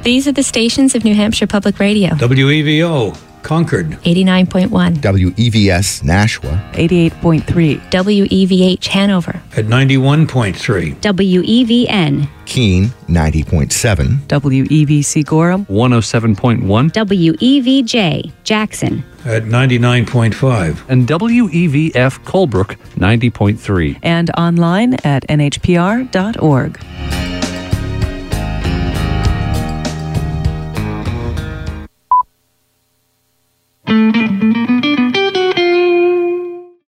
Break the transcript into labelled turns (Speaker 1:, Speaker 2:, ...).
Speaker 1: These are the stations of New Hampshire Public Radio.
Speaker 2: WEVO, Concord.
Speaker 1: 89.1.
Speaker 3: WEVS, Nashua.
Speaker 4: 88.3.
Speaker 1: WEVH, Hanover.
Speaker 2: At 91.3.
Speaker 5: WEVN.
Speaker 3: Keene, 90.7.
Speaker 4: WEVC Gorham.
Speaker 6: 107.1.
Speaker 5: WEVJ. Jackson.
Speaker 2: At 99.5.
Speaker 6: And WEVF Colebrook, 90.3.
Speaker 4: And online at nhpr.org.